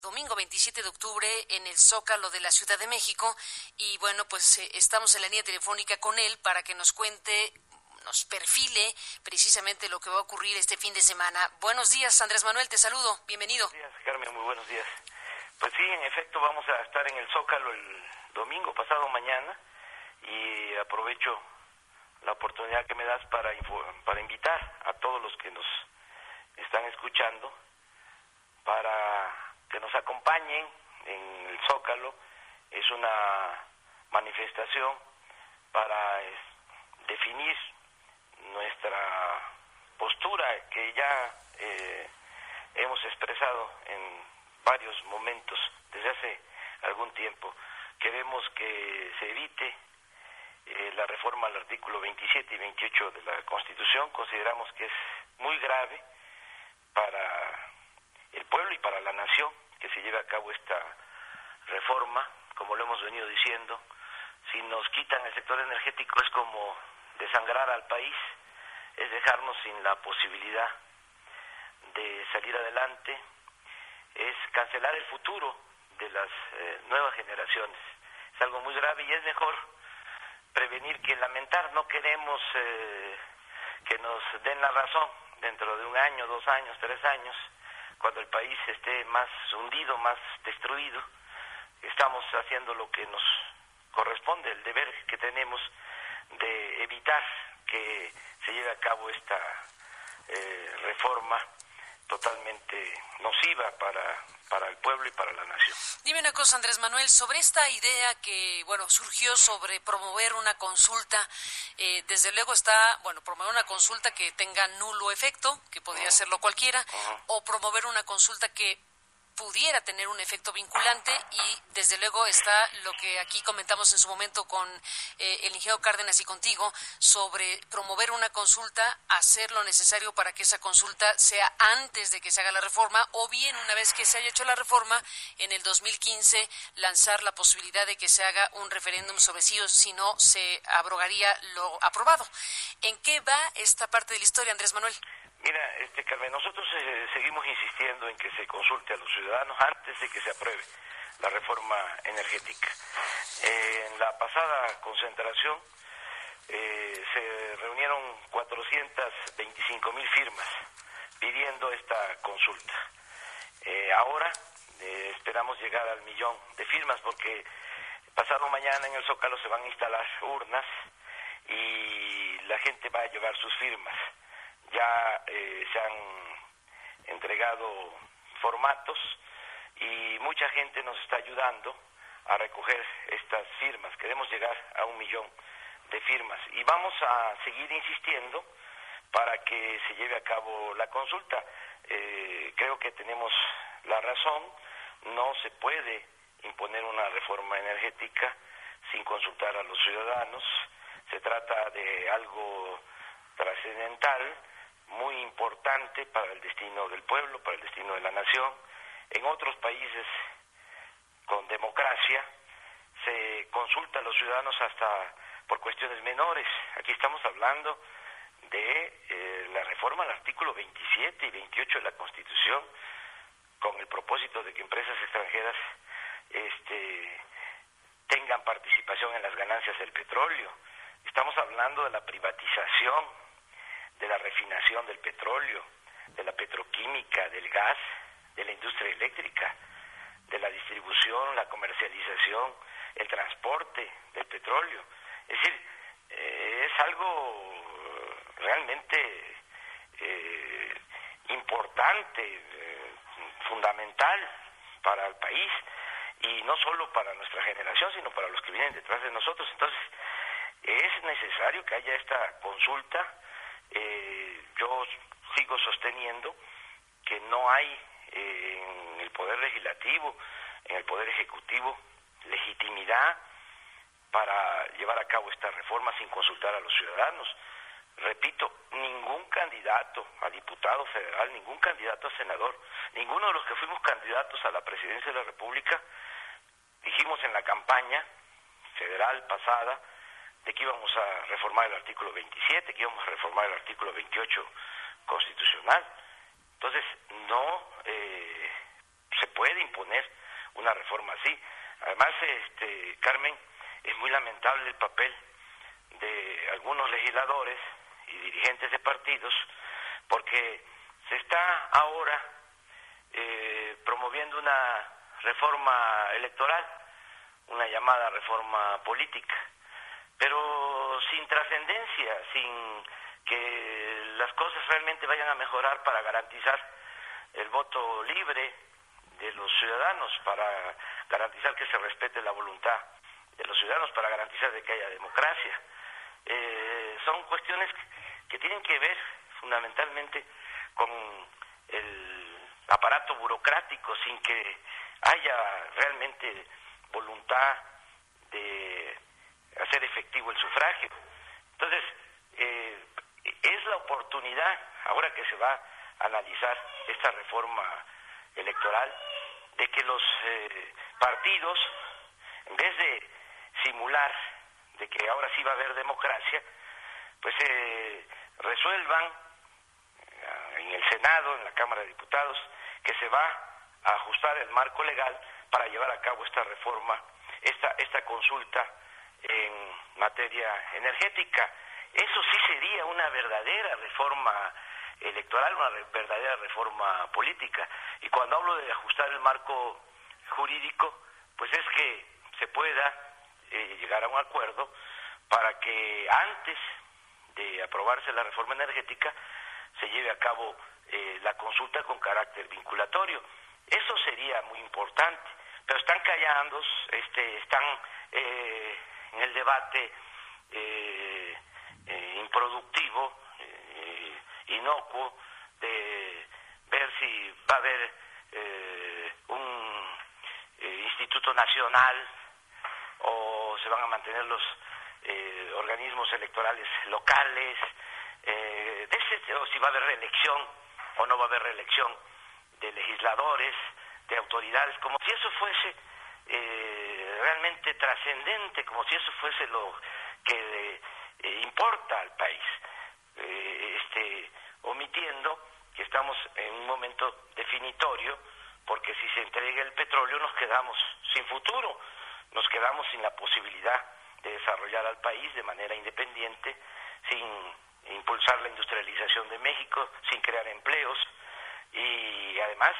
Domingo 27 de octubre en el Zócalo de la Ciudad de México y bueno, pues estamos en la línea telefónica con él para que nos cuente, nos perfile precisamente lo que va a ocurrir este fin de semana. Buenos días, Andrés Manuel, te saludo, bienvenido. Buenos días, Carmen, muy buenos días. Pues sí, en efecto vamos a estar en el Zócalo el domingo, pasado mañana, y aprovecho la oportunidad que me das para invitar a todos los que nos están escuchando para que nos acompañen en el Zócalo. Es una manifestación para definir nuestra postura que ya hemos expresado en varios momentos desde hace algún tiempo. Queremos que se evite la reforma al artículo 27 y 28 de la Constitución. Consideramos que es muy grave para el pueblo y para la nación que se lleve a cabo esta reforma. Como lo hemos venido diciendo, si nos quitan el sector energético es como desangrar al país, es dejarnos sin la posibilidad de salir adelante, es cancelar el futuro de las nuevas generaciones. Es algo muy grave y es mejor prevenir que lamentar. No queremos que nos den la razón dentro de 1 año, 2 años, 3 años, cuando el país esté más hundido, más destruido. Estamos haciendo lo que nos corresponde, el deber que tenemos de evitar que se lleve a cabo esta reforma totalmente nociva para el pueblo y para la nación. Dime una cosa, Andrés Manuel, sobre esta idea que, surgió sobre promover una consulta, desde luego está, promover una consulta que tenga nulo efecto, que podría hacerlo cualquiera, o promover una consulta que pudiera tener un efecto vinculante, y desde luego está lo que aquí comentamos en su momento con el ingeniero Cárdenas y contigo sobre promover una consulta, hacer lo necesario para que esa consulta sea antes de que se haga la reforma, o bien una vez que se haya hecho la reforma en el 2015 lanzar la posibilidad de que se haga un referéndum sobre sí o si no se abrogaría lo aprobado. ¿En qué va esta parte de la historia, Andrés Manuel? Mira, Carmen, nosotros seguimos insistiendo en que se consulte a los ciudadanos antes de que se apruebe la reforma energética. En la pasada concentración se reunieron 425,000 firmas pidiendo esta consulta. Ahora esperamos llegar al 1,000,000 de firmas, porque pasado mañana en el Zócalo se van a instalar urnas y la gente va a llevar sus firmas. Ya se han entregado formatos y mucha gente nos está ayudando a recoger estas firmas. Queremos llegar a 1,000,000 de firmas y vamos a seguir insistiendo para que se lleve a cabo la consulta. Creo que tenemos la razón. No se puede imponer una reforma energética sin consultar a los ciudadanos. Se trata de algo trascendental, muy importante para el destino del pueblo, para el destino de la nación. En otros países con democracia se consulta a los ciudadanos hasta por cuestiones menores. Aquí estamos hablando de la reforma al artículo 27 y 28 de la Constitución, con el propósito de que empresas extranjeras tengan participación en las ganancias del petróleo. Estamos hablando de la privatización, de la refinación del petróleo, de la petroquímica, del gas, de la industria eléctrica, de la distribución, la comercialización, el transporte del petróleo. Es decir, es algo realmente importante, fundamental para el país, y no solo para nuestra generación, sino para los que vienen detrás de nosotros. Entonces, es necesario que haya esta consulta. Yo sigo sosteniendo que no hay en el Poder Legislativo, en el Poder Ejecutivo, legitimidad para llevar a cabo esta reforma sin consultar a los ciudadanos. Repito, ningún candidato a diputado federal, ningún candidato a senador, ninguno de los que fuimos candidatos a la presidencia de la República, dijimos en la campaña federal pasada de que íbamos a reformar el artículo 27, que íbamos a reformar el artículo 28 constitucional. Entonces, no se puede imponer una reforma así. Además, Carmen, es muy lamentable el papel de algunos legisladores y dirigentes de partidos, porque se está ahora promoviendo una reforma electoral, una llamada reforma política, pero sin trascendencia, sin que las cosas realmente vayan a mejorar para garantizar el voto libre de los ciudadanos, para garantizar que se respete la voluntad de los ciudadanos, para garantizar de que haya democracia. Son cuestiones que tienen que ver fundamentalmente con el aparato burocrático, sin que haya realmente voluntad de hacer efectivo el sufragio. Entonces, es la oportunidad, ahora que se va a analizar esta reforma electoral, de que los partidos, en vez de simular de que ahora sí va a haber democracia, pues resuelvan en el Senado, en la Cámara de Diputados, que se va a ajustar el marco legal para llevar a cabo esta reforma, esta consulta en materia energética. Eso sí sería una verdadera reforma electoral, una verdadera reforma política. Y cuando hablo de ajustar el marco jurídico, pues es que se pueda llegar a un acuerdo para que antes de aprobarse la reforma energética se lleve a cabo la consulta con carácter vinculatorio. Eso sería muy importante, pero están callados, están en el debate improductivo, inocuo, de ver si va a haber un instituto nacional o se van a mantener los organismos electorales locales, o si va a haber reelección o no va a haber reelección de legisladores, de autoridades, como si eso fuese realmente trascendente, como si eso fuese lo que importa al país, omitiendo que estamos en un momento definitorio, porque si se entrega el petróleo nos quedamos sin futuro, nos quedamos sin la posibilidad de desarrollar al país de manera independiente, sin impulsar la industrialización de México, sin crear empleos y además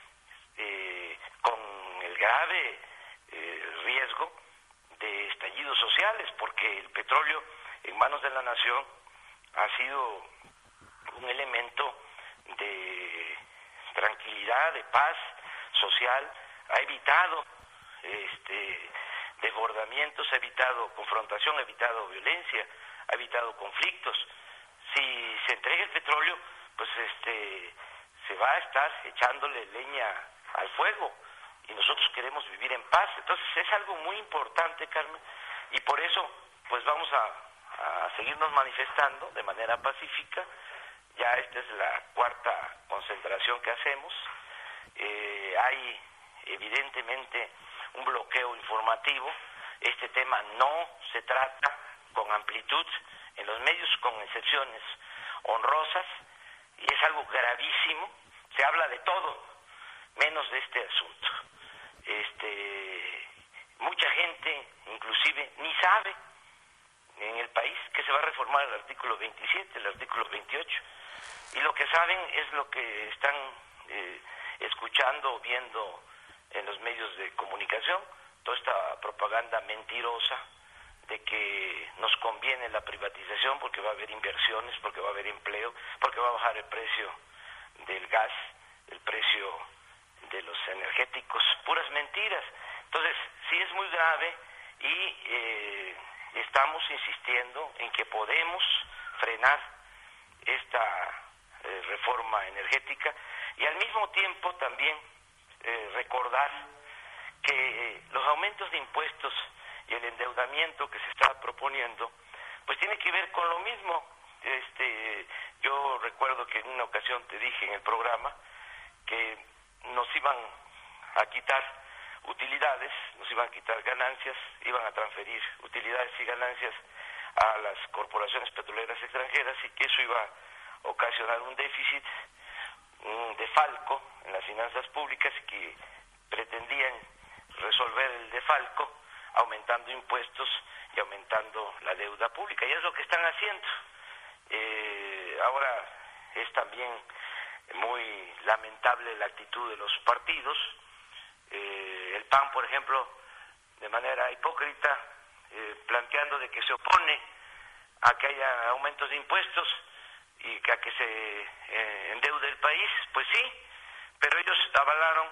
con el grave riesgo de estallidos sociales, porque el petróleo en manos de la nación ha sido un elemento de tranquilidad, de paz social, ha evitado desbordamientos, ha evitado confrontación, ha evitado violencia, ha evitado conflictos. Si se entrega el petróleo, pues se va a estar echándole leña al fuego y nosotros queremos vivir en paz. Entonces es algo muy importante, Carmen, y por eso pues vamos a seguirnos manifestando de manera pacífica. Ya esta es la cuarta concentración que hacemos. Hay evidentemente un bloqueo informativo. Este tema no se trata con amplitud en los medios, con excepciones honrosas, y es algo gravísimo. Se habla de todo menos de este asunto. Mucha gente inclusive ni sabe en el país que se va a reformar el artículo 27, el artículo 28, y lo que saben es lo que están escuchando o viendo en los medios de comunicación, toda esta propaganda mentirosa de que nos conviene la privatización porque va a haber inversiones, porque va a haber empleo, porque va a bajar el precio del gas, el precio de los energéticos, puras mentiras. Entonces, sí es muy grave y estamos insistiendo en que podemos frenar esta reforma energética y al mismo tiempo también recordar que los aumentos de impuestos y el endeudamiento que se está proponiendo pues tiene que ver con lo mismo. Yo recuerdo que en una ocasión te dije en el programa que nos iban a quitar utilidades, nos iban a quitar ganancias, iban a transferir utilidades y ganancias a las corporaciones petroleras extranjeras y que eso iba a ocasionar un déficit un desfalco en las finanzas públicas que pretendían resolver el desfalco aumentando impuestos y aumentando la deuda pública, y es lo que están haciendo. Ahora es también muy lamentable la actitud de los partidos. El PAN, por ejemplo, de manera hipócrita, planteando de que se opone a que haya aumentos de impuestos y que a que se endeude el país, pues sí, pero ellos avalaron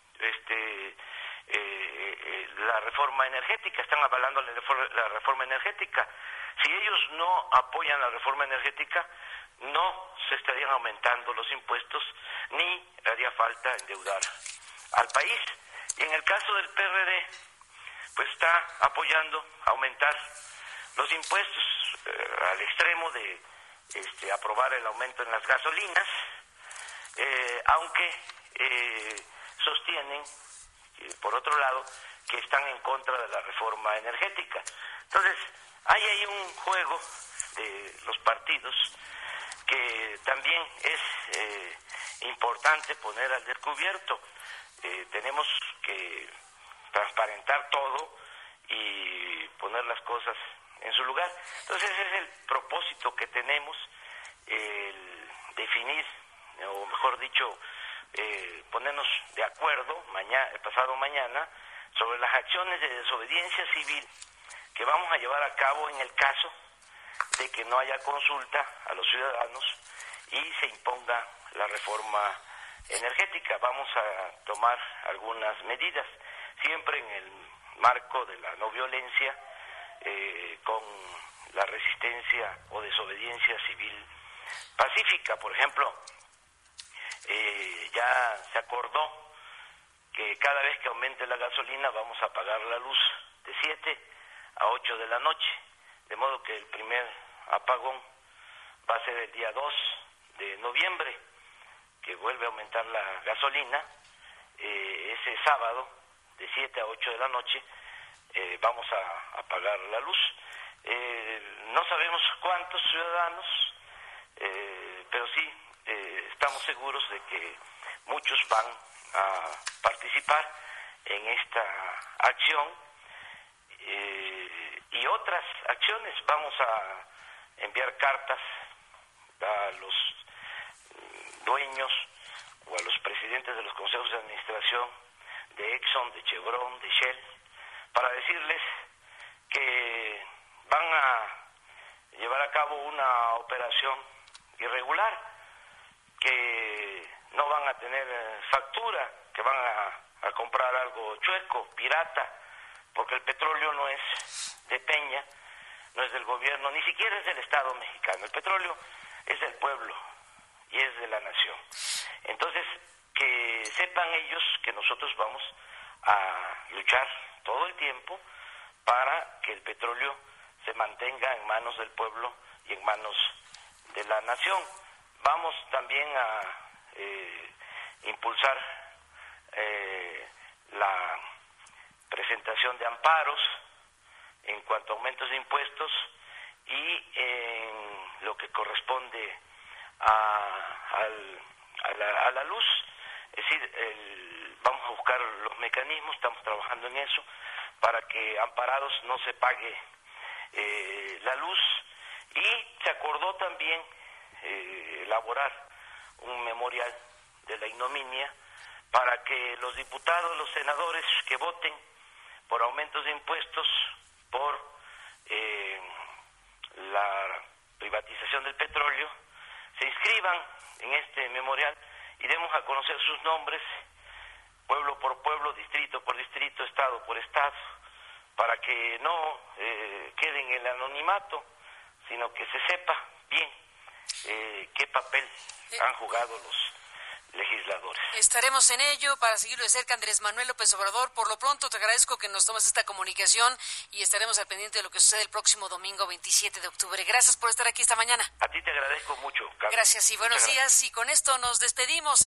la reforma energética, están avalando la reforma energética. Si ellos no apoyan la reforma energética, no se estarían aumentando los impuestos ni haría falta endeudar al país. Y en el caso del PRD, pues está apoyando aumentar los impuestos al extremo de aprobar el aumento en las gasolinas, aunque sostienen, por otro lado, que están en contra de la reforma energética. Entonces, hay ahí un juego de los partidos que también es importante poner al descubierto. Tenemos que transparentar todo y poner las cosas en su lugar. Entonces, ese es el propósito que tenemos, el definir, o mejor dicho, ponernos de acuerdo pasado mañana sobre las acciones de desobediencia civil que vamos a llevar a cabo en el caso de que no haya consulta a los ciudadanos y se imponga la reforma energética. Vamos a tomar algunas medidas, siempre en el marco de la no violencia, con la resistencia o desobediencia civil pacífica. Por ejemplo, ya se acordó que cada vez que aumente la gasolina vamos a apagar la luz de 7 a 8 de la noche, de modo que el primer apagón va a ser el día 2 de noviembre, que vuelve a aumentar la gasolina. Ese sábado de 7 a 8 de la noche vamos a apagar la luz. No sabemos cuántos ciudadanos, pero sí estamos seguros de que muchos van a participar en esta acción y otras acciones. Vamos a enviar cartas a los dueños o a los presidentes de los consejos de administración de Exxon, de Chevron, de Shell, para decirles que van a llevar a cabo una operación irregular, que no van a tener factura, que van a comprar algo chueco, pirata, porque el petróleo no es de Peña, no es del gobierno, ni siquiera es del Estado mexicano. El petróleo es del pueblo y es de la nación. Entonces, que sepan ellos que nosotros vamos a luchar todo el tiempo para que el petróleo se mantenga en manos del pueblo y en manos de la nación. Vamos también a impulsar la presentación de amparos en cuanto a aumentos de impuestos y en lo que corresponde a la luz. Es decir, vamos a buscar los mecanismos, estamos trabajando en eso, para que amparados no se pague la luz. Y se acordó también elaborar un memorial de la ignominia para que los diputados, los senadores que voten por aumentos de impuestos, por la privatización del petróleo, se inscriban en este memorial y demos a conocer sus nombres, pueblo por pueblo, distrito por distrito, estado por estado, para que no queden en el anonimato, sino que se sepa bien qué papel han jugado los legisladores. Estaremos en ello para seguirlo de cerca, Andrés Manuel López Obrador. Por lo pronto te agradezco que nos tomes esta comunicación y estaremos al pendiente de lo que sucede el próximo domingo 27 de octubre. Gracias por estar aquí esta mañana. A ti te agradezco mucho, Carlos. Gracias y buenos días, y con esto nos despedimos.